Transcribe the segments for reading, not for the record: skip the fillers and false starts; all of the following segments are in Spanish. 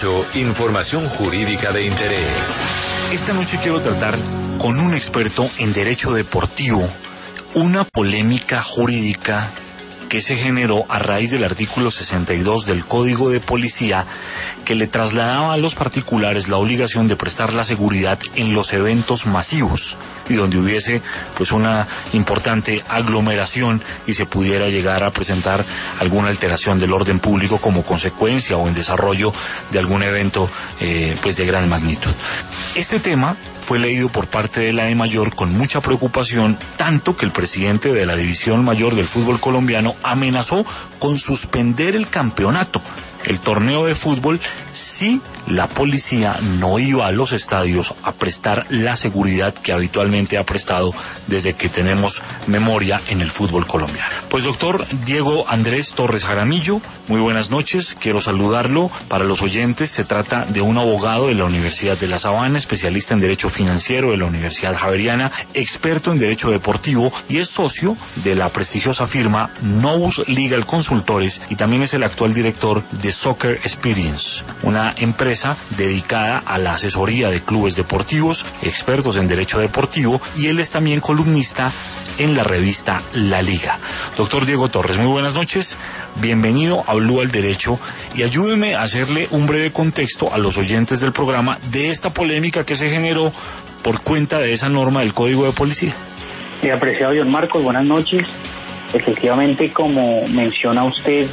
Derecho, información jurídica de interés. Esta noche quiero tratar con un experto en derecho deportivo una polémica jurídica que se generó a raíz del artículo 62 del Código de Policía, que le trasladaba a los particulares la obligación de prestar la seguridad en los eventos masivos y donde hubiese pues una importante aglomeración y se pudiera llegar a presentar alguna alteración del orden público como consecuencia o en desarrollo de algún evento pues de gran magnitud. Este tema fue leído por parte de la DIMAYOR con mucha preocupación, tanto que el presidente de la División Mayor del fútbol colombiano amenazó con suspender el campeonato, el torneo de fútbol, si la policía no iba a los estadios a prestar la seguridad que habitualmente ha prestado desde que tenemos memoria en el fútbol colombiano. Pues doctor Diego Andrés Torres Jaramillo, muy buenas noches, quiero saludarlo. Para los oyentes, se trata de un abogado de la Universidad de La Sabana, especialista en Derecho Financiero de la Universidad Javeriana, experto en Derecho Deportivo y es socio de la prestigiosa firma Nous Legal Consultores y también es el actual director de Soccer Experience, una empresa dedicada a la asesoría de clubes deportivos, expertos en derecho deportivo, y él es también columnista en la revista La Liga. Doctor Diego Torres, muy buenas noches, bienvenido a Blue al Derecho y ayúdeme a hacerle un breve contexto a los oyentes del programa de esta polémica que se generó por cuenta de esa norma del Código de Policía. Apreciado John Marcos, buenas noches. Efectivamente, como menciona usted,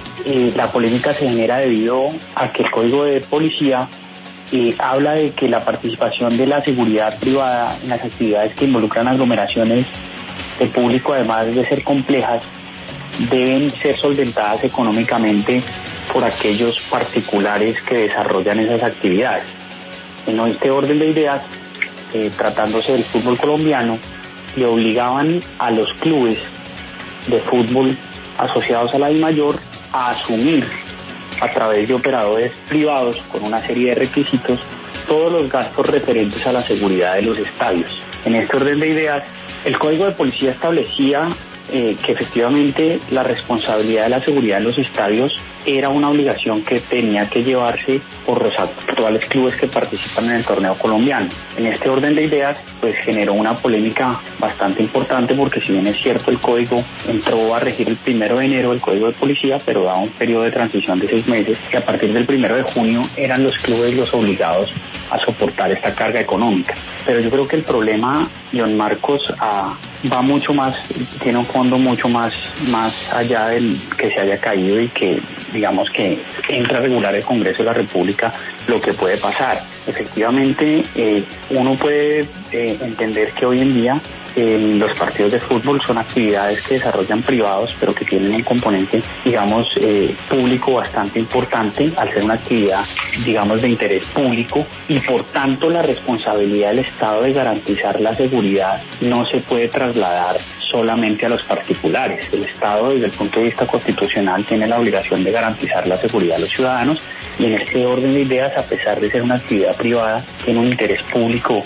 la polémica se genera debido a que el Código de Policía habla de que la participación de la seguridad privada en las actividades que involucran aglomeraciones de público, además de ser complejas, deben ser solventadas económicamente por aquellos particulares que desarrollan esas actividades. En este orden de ideas, tratándose del fútbol colombiano, le obligaban a los clubes de fútbol asociados a la DIMAYOR a asumir a través de operadores privados con una serie de requisitos todos los gastos referentes a la seguridad de los estadios. En este orden de ideas, el Código de Policía establecía que efectivamente la responsabilidad de la seguridad en los estadios era una obligación que tenía que llevarse por los actuales clubes que participan en el torneo colombiano. En este orden de ideas, pues generó una polémica bastante importante porque si bien es cierto el código entró a regir el 1 de enero, el Código de Policía, pero daba un periodo de transición de 6 meses y a partir del 1 de junio eran los clubes los obligados a soportar esta carga económica. Pero yo creo que el problema, John Marcos, va mucho más, tiene un fondo mucho más allá del que se haya caído y que digamos que entra a regular el Congreso de la República lo que puede pasar. Efectivamente, uno puede entender que hoy en día los partidos de fútbol son actividades que desarrollan privados, pero que tienen un componente, digamos, público bastante importante, al ser una actividad, digamos, de interés público, y por tanto la responsabilidad del Estado de garantizar la seguridad no se puede trasladar solamente a los particulares. El Estado, desde el punto de vista constitucional, tiene la obligación de garantizar la seguridad de los ciudadanos y en este orden de ideas, a pesar de ser una actividad privada, tiene un interés público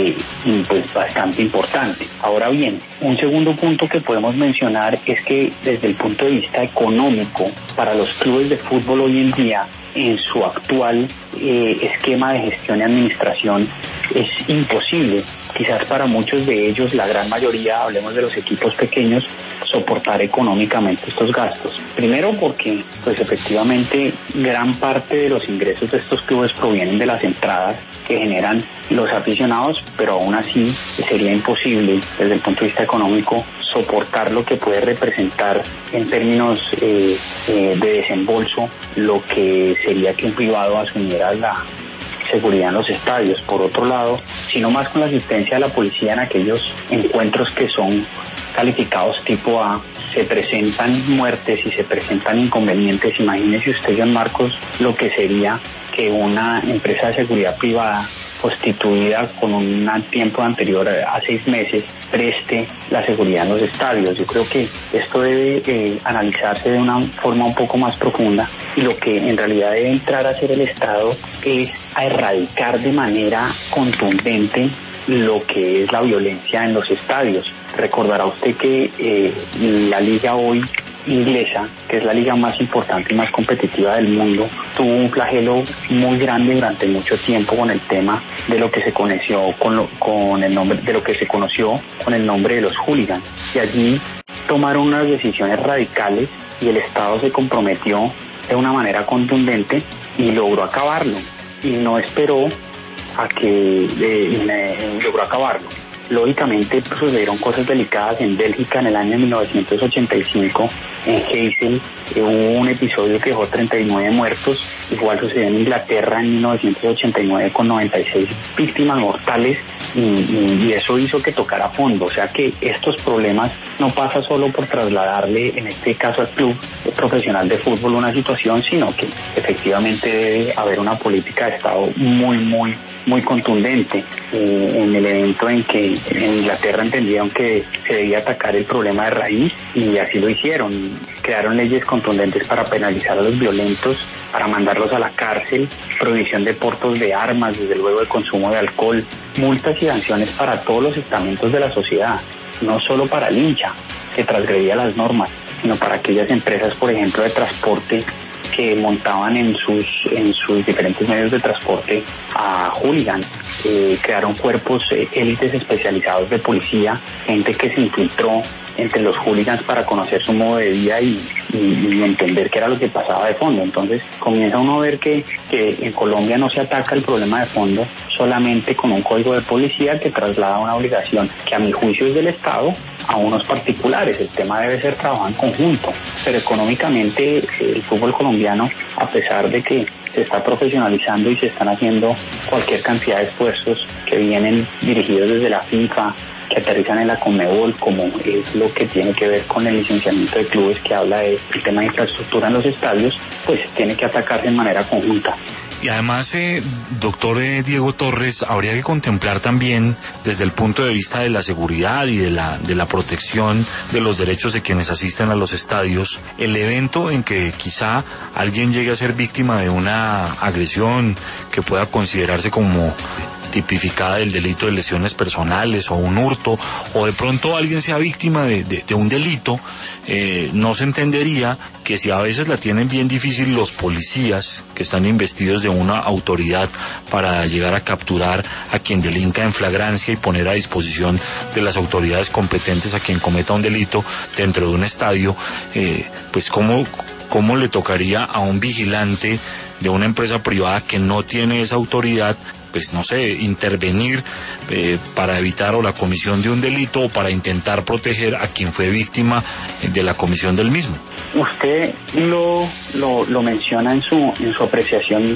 pues bastante importante. Ahora bien, un segundo punto que podemos mencionar es que desde el punto de vista económico, para los clubes de fútbol hoy en día, en su actual esquema de gestión y administración, es imposible, quizás para muchos de ellos, la gran mayoría, hablemos de los equipos pequeños, soportar económicamente estos gastos. Primero porque, pues efectivamente, gran parte de los ingresos de estos clubes provienen de las entradas que generan los aficionados, pero aún así sería imposible desde el punto de vista económico soportar lo que puede representar en términos de desembolso lo que sería que un privado asumiera la seguridad en los estadios. Por otro lado, sino más con la asistencia de la policía en aquellos encuentros que son calificados tipo A, se presentan muertes y se presentan inconvenientes. Imagínese usted, John Marcos, lo que sería que una empresa de seguridad privada constituida con un tiempo anterior a 6 meses preste la seguridad en los estadios. Yo creo que esto debe analizarse de una forma un poco más profunda y lo que en realidad debe entrar a hacer el Estado es a erradicar de manera contundente lo que es la violencia en los estadios. Recordará usted que la liga hoy inglesa, que es la liga más importante y más competitiva del mundo, tuvo un flagelo muy grande durante mucho tiempo con el tema de lo que se conoció con el nombre de los hooligans, y allí tomaron unas decisiones radicales y el Estado se comprometió de una manera contundente y logró acabarlo, y no esperó a que logró acabarlo. Lógicamente sucedieron cosas delicadas en Bélgica en el año 1985, en Heysel hubo un episodio que dejó 39 muertos, igual sucedió en Inglaterra en 1989 con 96 víctimas mortales, y eso hizo que tocara a fondo. O sea que estos problemas no pasa solo por trasladarle, en este caso al club profesional de fútbol, una situación, sino que efectivamente debe haber una política de Estado muy contundente. En el evento en que en Inglaterra entendieron que se debía atacar el problema de raíz, y así lo hicieron. Crearon leyes contundentes para penalizar a los violentos, para mandarlos a la cárcel, prohibición de portos de armas, desde luego el consumo de alcohol, multas y sanciones para todos los estamentos de la sociedad, no solo para el hincha que transgredía las normas, sino para aquellas empresas, por ejemplo, de transporte, que montaban en sus diferentes medios de transporte a hooligans. Crearon cuerpos élites especializados de policía, gente que se infiltró entre los hooligans para conocer su modo de vida y entender qué era lo que pasaba de fondo. Entonces comienza uno a ver que en Colombia no se ataca el problema de fondo solamente con un código de policía que traslada una obligación que a mi juicio es del Estado a unos particulares. El tema debe ser trabajado en conjunto, pero económicamente el fútbol colombiano, a pesar de que se está profesionalizando y se están haciendo cualquier cantidad de esfuerzos que vienen dirigidos desde la FIFA, que aterrizan en la Conmebol, como es lo que tiene que ver con el licenciamiento de clubes, que habla del tema de infraestructura en los estadios, pues tiene que atacarse de manera conjunta. Y además, doctor Diego Torres, habría que contemplar también desde el punto de vista de la seguridad y de la protección de los derechos de quienes asisten a los estadios, el evento en que quizá alguien llegue a ser víctima de una agresión que pueda considerarse como tipificada del delito de lesiones personales o un hurto, o de pronto alguien sea víctima de un delito, no se entendería que si a veces la tienen bien difícil los policías que están investidos de una autoridad para llegar a capturar a quien delinca en flagrancia y poner a disposición de las autoridades competentes a quien cometa un delito dentro de un estadio, pues cómo le tocaría a un vigilante de una empresa privada que no tiene esa autoridad, pues no sé, intervenir para evitar o la comisión de un delito o para intentar proteger a quien fue víctima de la comisión del mismo. Usted lo menciona en su apreciación,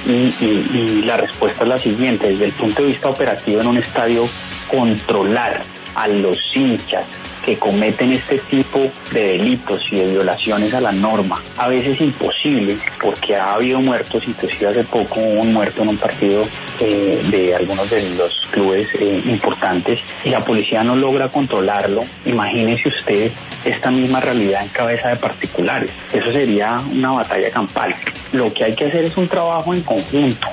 y la respuesta es la siguiente: desde el punto de vista operativo en un estadio, controlar a los hinchas que cometen este tipo de delitos y de violaciones a la norma, a veces imposible, porque ha habido muertos. Inclusive hace poco hubo un muerto en un partido de algunos de los clubes importantes, y la policía no logra controlarlo. Imagínese usted esta misma realidad en cabeza de particulares. Eso sería una batalla campal. Lo que hay que hacer es un trabajo en conjunto,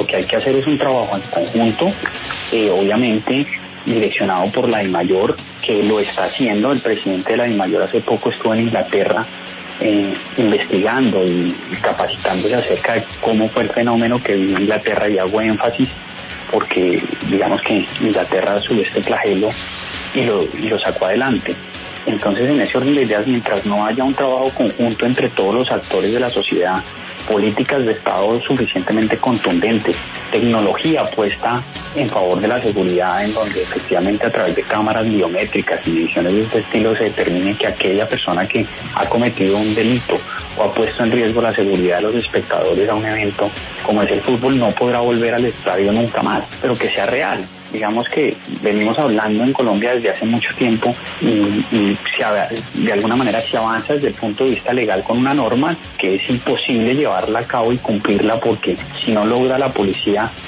obviamente direccionado por la DIMAYOR, que lo está haciendo. El presidente de la DIMAYOR hace poco estuvo en Inglaterra investigando y capacitándose acerca de cómo fue el fenómeno que vivió Inglaterra, y hago énfasis porque digamos que Inglaterra subió este flagelo y lo sacó adelante. Entonces, en ese orden de ideas, mientras no haya un trabajo conjunto entre todos los actores de la sociedad, políticas de Estado suficientemente contundentes, tecnología puesta en favor de la seguridad, en donde efectivamente a través de cámaras biométricas y mediciones de este estilo se determine que aquella persona que ha cometido un delito o ha puesto en riesgo la seguridad de los espectadores a un evento como es el fútbol no podrá volver al estadio nunca más, pero que sea real. Digamos que venimos hablando en Colombia desde hace mucho tiempo y de alguna manera se avanza desde el punto de vista legal con una norma que es imposible llevarla a cabo y cumplirla, porque si no logra la policía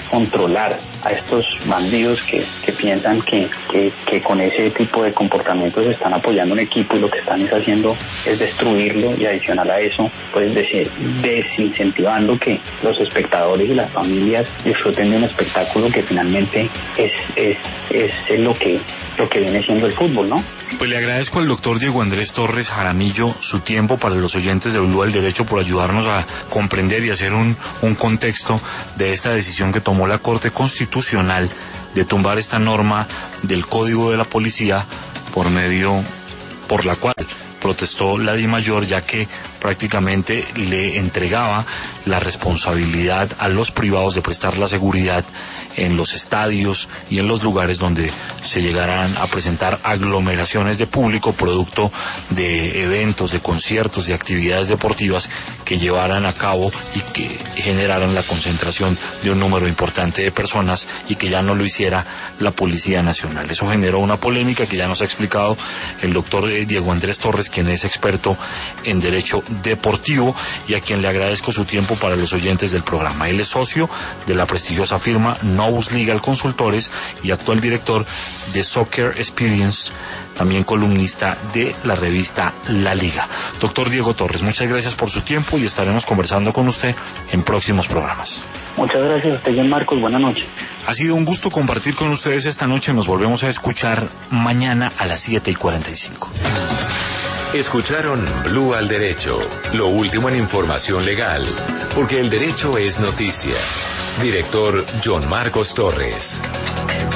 controlar a estos bandidos que piensan que con ese tipo de comportamientos están apoyando un equipo y lo que están haciendo es destruirlo, y adicional a eso pues desincentivando que los espectadores y las familias disfruten de un espectáculo que finalmente es lo que viene siendo el fútbol, ¿no? Pues le agradezco al doctor Diego Andrés Torres Jaramillo su tiempo para los oyentes de Blue al Derecho, por ayudarnos a comprender y hacer un contexto de esta decisión que tomó la Corte Constitucional de tumbar esta norma del Código de la Policía por la cual protestó la DIMAYOR, ya que prácticamente le entregaba la responsabilidad a los privados de prestar la seguridad en los estadios y en los lugares donde se llegaran a presentar aglomeraciones de público producto de eventos, de conciertos, de actividades deportivas que llevaran a cabo y que generaran la concentración de un número importante de personas, y que ya no lo hiciera la Policía Nacional. Eso generó una polémica que ya nos ha explicado el doctor Diego Andrés Torres, quien es experto en derecho deportivo y a quien le agradezco su tiempo para los oyentes del programa. Él es socio de la prestigiosa firma Novus Legal Consultores y actual director de Soccer Experience, también columnista de la revista La Liga. Doctor Diego Torres, muchas gracias por su tiempo y estaremos conversando con usted en próximos programas. Muchas gracias a usted, John Marcos. Buenas noches. Ha sido un gusto compartir con ustedes esta noche. Nos volvemos a escuchar mañana a las 7:45. Escucharon Blue al Derecho, lo último en información legal, porque el derecho es noticia. Director John Marcos Torres.